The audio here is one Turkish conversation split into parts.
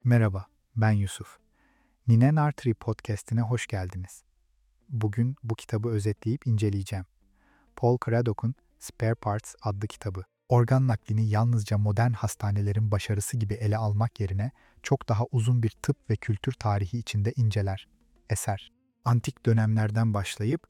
Merhaba, ben Yusuf. Ninen Artery Podcast'ine hoş geldiniz. Bugün bu kitabı özetleyip inceleyeceğim. Paul Craddock'un Spare Parts adlı kitabı. Organ naklini yalnızca modern hastanelerin başarısı gibi ele almak yerine çok daha uzun bir tıp ve kültür tarihi içinde inceler. Eser, antik dönemlerden başlayıp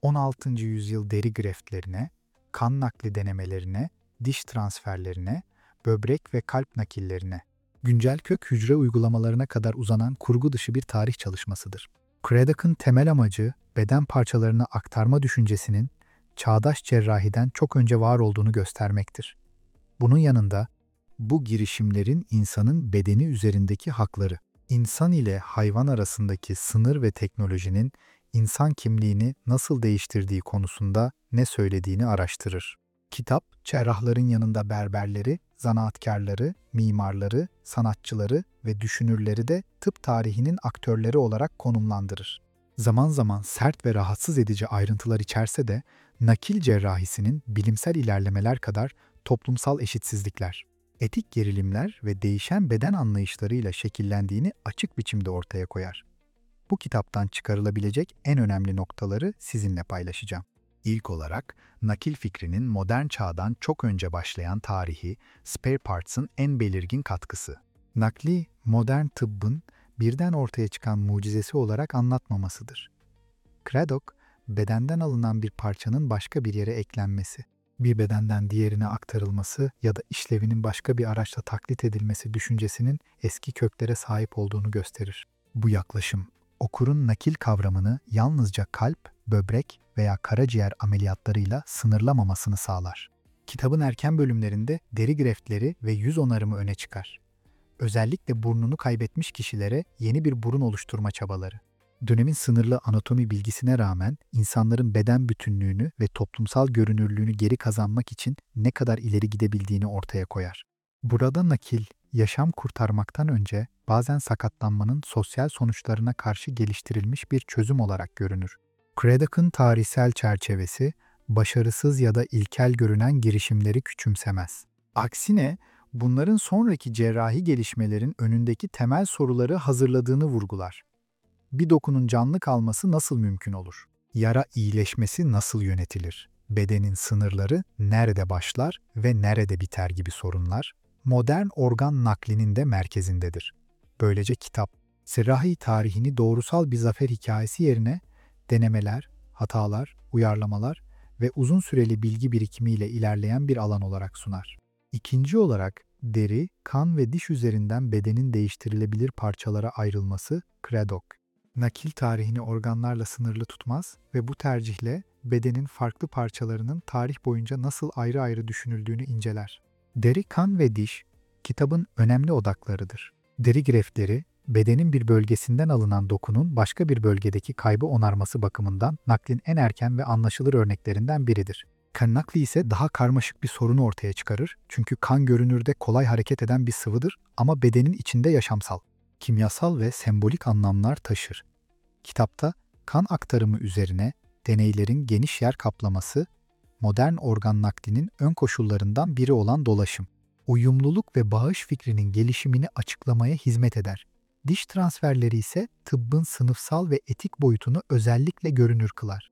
16. yüzyıl deri greftlerine, kan nakli denemelerine, diş transferlerine, böbrek ve kalp nakillerine, güncel kök hücre uygulamalarına kadar uzanan kurgu dışı bir tarih çalışmasıdır. Craddock'ın temel amacı, beden parçalarını aktarma düşüncesinin çağdaş cerrahiden çok önce var olduğunu göstermektir. Bunun yanında bu girişimlerin insanın bedeni üzerindeki hakları, insan ile hayvan arasındaki sınır ve teknolojinin insan kimliğini nasıl değiştirdiği konusunda ne söylediğini araştırır. Kitap, cerrahların yanında berberleri, zanaatkarları, mimarları, sanatçıları ve düşünürleri de tıp tarihinin aktörleri olarak konumlandırır. Zaman zaman sert ve rahatsız edici ayrıntılar içerse de nakil cerrahisinin bilimsel ilerlemeler kadar toplumsal eşitsizlikler, etik gerilimler ve değişen beden anlayışlarıyla şekillendiğini açık biçimde ortaya koyar. Bu kitaptan çıkarılabilecek en önemli noktaları sizinle paylaşacağım. İlk olarak, nakil fikrinin modern çağdan çok önce başlayan tarihi, spare parts'ın en belirgin katkısı. Nakli, modern tıbbın birden ortaya çıkan mucizesi olarak anlatmamasıdır. Craddock, bedenden alınan bir parçanın başka bir yere eklenmesi, bir bedenden diğerine aktarılması ya da işlevinin başka bir araçla taklit edilmesi düşüncesinin eski köklere sahip olduğunu gösterir. Bu yaklaşım, okurun nakil kavramını yalnızca kalp, böbrek veya karaciğer ameliyatlarıyla sınırlamamasını sağlar. Kitabın erken bölümlerinde deri greftleri ve yüz onarımı öne çıkar. Özellikle burnunu kaybetmiş kişilere yeni bir burun oluşturma çabaları. Dönemin sınırlı anatomi bilgisine rağmen insanların beden bütünlüğünü ve toplumsal görünürlüğünü geri kazanmak için ne kadar ileri gidebildiğini ortaya koyar. Burada nakil, yaşam kurtarmaktan önce bazen sakatlanmanın sosyal sonuçlarına karşı geliştirilmiş bir çözüm olarak görünür. Craddock'ın tarihsel çerçevesi, başarısız ya da ilkel görünen girişimleri küçümsemez. Aksine, bunların sonraki cerrahi gelişmelerin önündeki temel soruları hazırladığını vurgular. Bir dokunun canlı kalması nasıl mümkün olur? Yara iyileşmesi nasıl yönetilir? Bedenin sınırları nerede başlar ve nerede biter gibi sorunlar, modern organ naklinin de merkezindedir. Böylece kitap, cerrahi tarihini doğrusal bir zafer hikayesi yerine denemeler, hatalar, uyarlamalar ve uzun süreli bilgi birikimiyle ilerleyen bir alan olarak sunar. İkinci olarak, deri, kan ve diş üzerinden bedenin değiştirilebilir parçalara ayrılması Craddock. Nakil tarihini organlarla sınırlı tutmaz ve bu tercihle bedenin farklı parçalarının tarih boyunca nasıl ayrı ayrı düşünüldüğünü inceler. Deri, kan ve diş, kitabın önemli odaklarıdır. Deri greftleri, bedenin bir bölgesinden alınan dokunun başka bir bölgedeki kaybı onarması bakımından naklin en erken ve anlaşılır örneklerinden biridir. Kan nakli ise daha karmaşık bir sorunu ortaya çıkarır çünkü kan görünürde kolay hareket eden bir sıvıdır ama bedenin içinde yaşamsal, kimyasal ve sembolik anlamlar taşır. Kitapta kan aktarımı üzerine deneylerin geniş yer kaplaması, modern organ naklinin ön koşullarından biri olan dolaşım, uyumluluk ve bağış fikrinin gelişimini açıklamaya hizmet eder. Diş transferleri ise tıbbın sınıfsal ve etik boyutunu özellikle görünür kılar.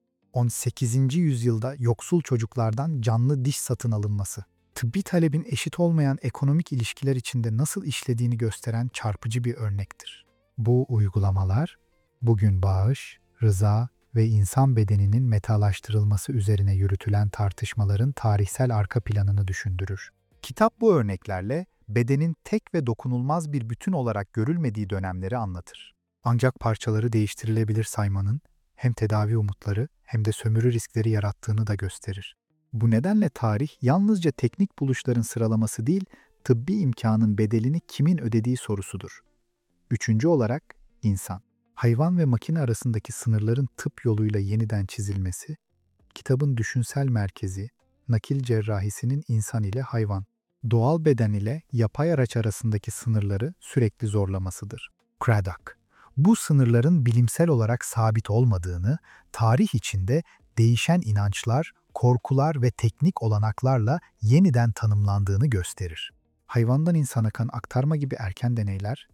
18. yüzyılda yoksul çocuklardan canlı diş satın alınması, tıbbi talebin eşit olmayan ekonomik ilişkiler içinde nasıl işlediğini gösteren çarpıcı bir örnektir. Bu uygulamalar, bugün bağış, rıza ve insan bedeninin metalaştırılması üzerine yürütülen tartışmaların tarihsel arka planını düşündürür. Kitap bu örneklerle bedenin tek ve dokunulmaz bir bütün olarak görülmediği dönemleri anlatır. Ancak parçaları değiştirilebilir saymanın hem tedavi umutları hem de sömürü riskleri yarattığını da gösterir. Bu nedenle tarih yalnızca teknik buluşların sıralaması değil, tıbbi imkanın bedelini kimin ödediği sorusudur. Üçüncü olarak insan. Hayvan ve makine arasındaki sınırların tıp yoluyla yeniden çizilmesi, kitabın düşünsel merkezi, nakil cerrahisinin insan ile hayvan, doğal beden ile yapay araç arasındaki sınırları sürekli zorlamasıdır. Craddock, bu sınırların bilimsel olarak sabit olmadığını, tarih içinde değişen inançlar, korkular ve teknik olanaklarla yeniden tanımlandığını gösterir. Hayvandan insana kan aktarma gibi erken deneyler,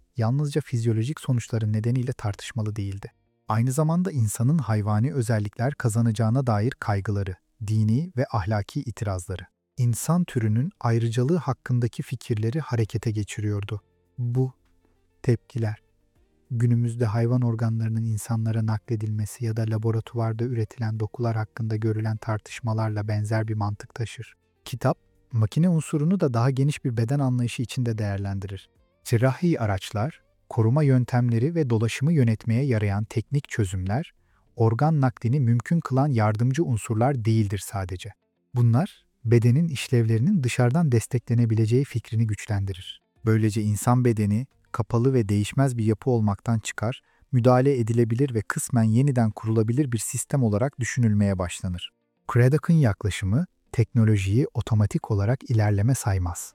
yalnızca fizyolojik sonuçları nedeniyle tartışmalı değildi. Aynı zamanda insanın hayvani özellikler kazanacağına dair kaygıları, dini ve ahlaki itirazları, insan türünün ayrıcalığı hakkındaki fikirleri harekete geçiriyordu. Bu tepkiler, günümüzde hayvan organlarının insanlara nakledilmesi ya da laboratuvarda üretilen dokular hakkında görülen tartışmalarla benzer bir mantık taşır. Kitap, makine unsurunu da daha geniş bir beden anlayışı içinde değerlendirir. Cerrahi araçlar, koruma yöntemleri ve dolaşımı yönetmeye yarayan teknik çözümler, organ naklini mümkün kılan yardımcı unsurlar değildir sadece. Bunlar, bedenin işlevlerinin dışarıdan desteklenebileceği fikrini güçlendirir. Böylece insan bedeni, kapalı ve değişmez bir yapı olmaktan çıkar, müdahale edilebilir ve kısmen yeniden kurulabilir bir sistem olarak düşünülmeye başlanır. Craddock'ın yaklaşımı, teknolojiyi otomatik olarak ilerleme saymaz.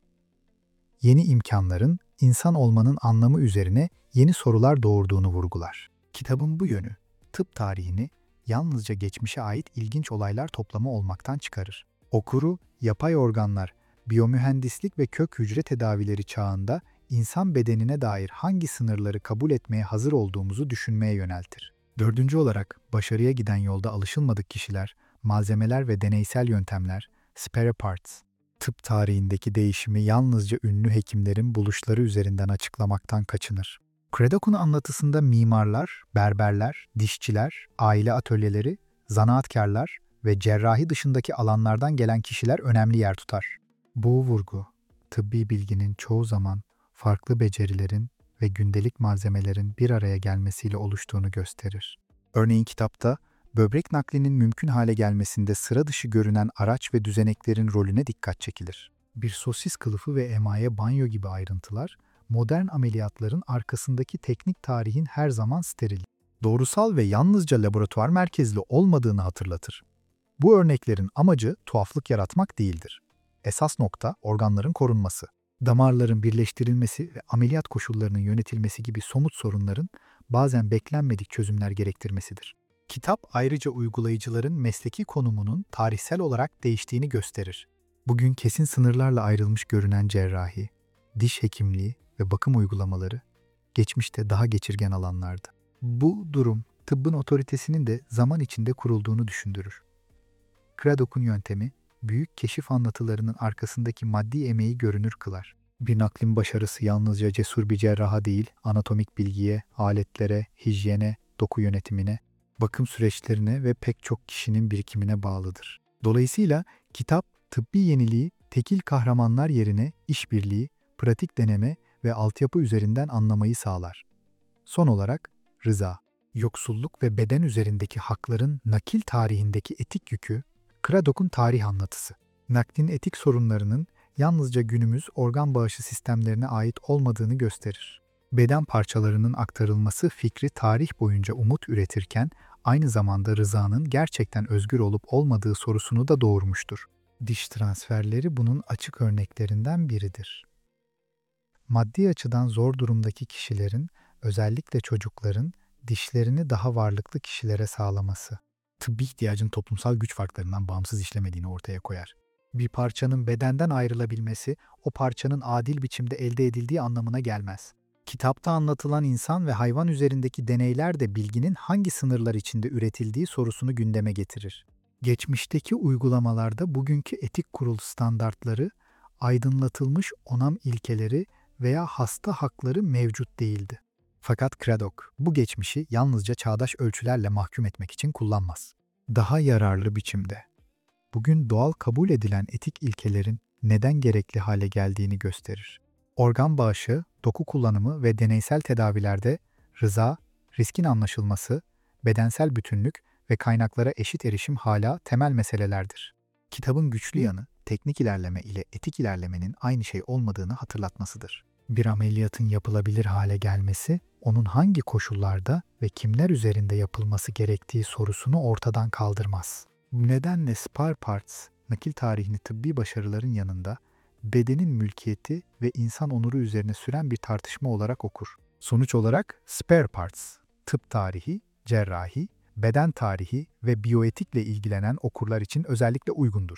Yeni imkanların, insan olmanın anlamı üzerine yeni sorular doğurduğunu vurgular. Kitabın bu yönü, tıp tarihini yalnızca geçmişe ait ilginç olaylar toplamı olmaktan çıkarır. Okuru, yapay organlar, biyomühendislik ve kök hücre tedavileri çağında insan bedenine dair hangi sınırları kabul etmeye hazır olduğumuzu düşünmeye yöneltir. Dördüncü olarak, başarıya giden yolda alışılmadık kişiler, malzemeler ve deneysel yöntemler, spare parts, tıp tarihindeki değişimi yalnızca ünlü hekimlerin buluşları üzerinden açıklamaktan kaçınır. Craddock'un anlatısında mimarlar, berberler, dişçiler, aile atölyeleri, zanaatkarlar ve cerrahi dışındaki alanlardan gelen kişiler önemli yer tutar. Bu vurgu, tıbbi bilginin çoğu zaman farklı becerilerin ve gündelik malzemelerin bir araya gelmesiyle oluştuğunu gösterir. Örneğin kitapta, böbrek naklinin mümkün hale gelmesinde sıra dışı görünen araç ve düzeneklerin rolüne dikkat çekilir. Bir sosis kılıfı ve emaye banyo gibi ayrıntılar, modern ameliyatların arkasındaki teknik tarihin her zaman steril, doğrusal ve yalnızca laboratuvar merkezli olmadığını hatırlatır. Bu örneklerin amacı tuhaflık yaratmak değildir. Esas nokta organların korunması, damarların birleştirilmesi ve ameliyat koşullarının yönetilmesi gibi somut sorunların bazen beklenmedik çözümler gerektirmesidir. Kitap ayrıca uygulayıcıların mesleki konumunun tarihsel olarak değiştiğini gösterir. Bugün kesin sınırlarla ayrılmış görünen cerrahi, diş hekimliği ve bakım uygulamaları geçmişte daha geçirgen alanlardı. Bu durum tıbbın otoritesinin de zaman içinde kurulduğunu düşündürür. Craddock'un yöntemi, büyük keşif anlatılarının arkasındaki maddi emeği görünür kılar. Bir naklin başarısı yalnızca cesur bir cerraha değil, anatomik bilgiye, aletlere, hijyene, doku yönetimine, bakım süreçlerine ve pek çok kişinin birikimine bağlıdır. Dolayısıyla kitap, tıbbi yeniliği tekil kahramanlar yerine işbirliği, pratik deneme ve altyapı üzerinden anlamayı sağlar. Son olarak, rıza, yoksulluk ve beden üzerindeki hakların nakil tarihindeki etik yükü, Craddock'un tarih anlatısı. Naklin etik sorunlarının yalnızca günümüz organ bağışı sistemlerine ait olmadığını gösterir. Beden parçalarının aktarılması fikri tarih boyunca umut üretirken, aynı zamanda rızanın gerçekten özgür olup olmadığı sorusunu da doğurmuştur. Diş transferleri bunun açık örneklerinden biridir. Maddi açıdan zor durumdaki kişilerin, özellikle çocukların, dişlerini daha varlıklı kişilere sağlaması, tıbbi ihtiyacın toplumsal güç farklarından bağımsız işlemediğini ortaya koyar. Bir parçanın bedenden ayrılabilmesi, o parçanın adil biçimde elde edildiği anlamına gelmez. Kitapta anlatılan insan ve hayvan üzerindeki deneyler de bilginin hangi sınırlar içinde üretildiği sorusunu gündeme getirir. Geçmişteki uygulamalarda bugünkü etik kurul standartları, aydınlatılmış onam ilkeleri veya hasta hakları mevcut değildi. Fakat Craddock bu geçmişi yalnızca çağdaş ölçülerle mahkum etmek için kullanmaz. Daha yararlı biçimde. Bugün doğal kabul edilen etik ilkelerin neden gerekli hale geldiğini gösterir. Organ bağışı, doku kullanımı ve deneysel tedavilerde rıza, riskin anlaşılması, bedensel bütünlük ve kaynaklara eşit erişim hala temel meselelerdir. Kitabın güçlü yanı, teknik ilerleme ile etik ilerlemenin aynı şey olmadığını hatırlatmasıdır. Bir ameliyatın yapılabilir hale gelmesi, onun hangi koşullarda ve kimler üzerinde yapılması gerektiği sorusunu ortadan kaldırmaz. Bu nedenle spare parts, nakil tarihini tıbbi başarıların yanında, bedenin mülkiyeti ve insan onuru üzerine süren bir tartışma olarak okur. Sonuç olarak spare parts, tıp tarihi, cerrahi, beden tarihi ve biyoetikle ilgilenen okurlar için özellikle uygundur.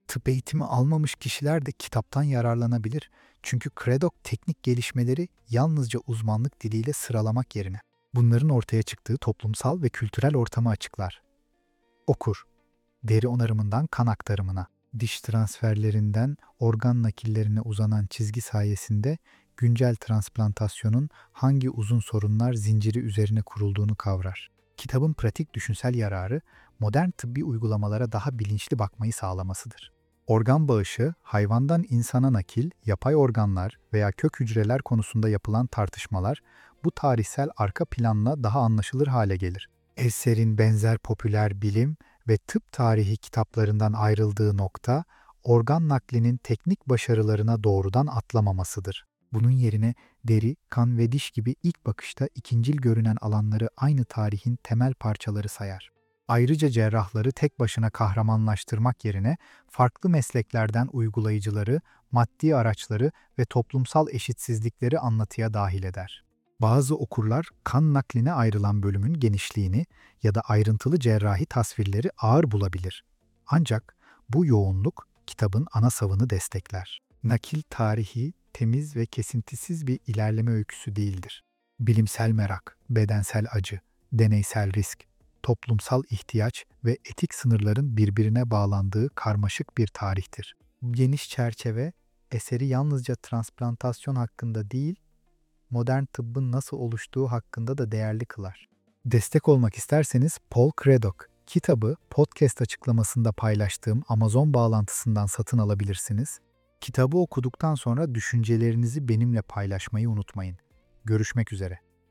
Tıp eğitimi almamış kişiler de kitaptan yararlanabilir. Çünkü Craddock teknik gelişmeleri yalnızca uzmanlık diliyle sıralamak yerine bunların ortaya çıktığı toplumsal ve kültürel ortamı açıklar. Okur, deri onarımından kan aktarımına, diş transferlerinden organ nakillerine uzanan çizgi sayesinde güncel transplantasyonun hangi uzun sorunlar zinciri üzerine kurulduğunu kavrar. Kitabın pratik düşünsel yararı, modern tıbbi uygulamalara daha bilinçli bakmayı sağlamasıdır. Organ bağışı, hayvandan insana nakil, yapay organlar veya kök hücreler konusunda yapılan tartışmalar bu tarihsel arka planla daha anlaşılır hale gelir. Eserin benzer popüler bilim ve tıp tarihi kitaplarından ayrıldığı nokta, organ naklinin teknik başarılarına doğrudan atlamamasıdır. Bunun yerine deri, kan ve diş gibi ilk bakışta ikincil görünen alanları aynı tarihin temel parçaları sayar. Ayrıca cerrahları tek başına kahramanlaştırmak yerine farklı mesleklerden uygulayıcıları, maddi araçları ve toplumsal eşitsizlikleri anlatıya dahil eder. Bazı okurlar kan nakline ayrılan bölümün genişliğini ya da ayrıntılı cerrahi tasvirleri ağır bulabilir. Ancak bu yoğunluk kitabın ana savını destekler. Nakil tarihi temiz ve kesintisiz bir ilerleme öyküsü değildir. Bilimsel merak, bedensel acı, deneysel risk, toplumsal ihtiyaç ve etik sınırların birbirine bağlandığı karmaşık bir tarihtir. Bu geniş çerçeve eseri yalnızca transplantasyon hakkında değil, modern tıbbın nasıl oluştuğu hakkında da değerli kılar. Destek olmak isterseniz Paul Craddock kitabı podcast açıklamasında paylaştığım Amazon bağlantısından satın alabilirsiniz. Kitabı okuduktan sonra düşüncelerinizi benimle paylaşmayı unutmayın. Görüşmek üzere.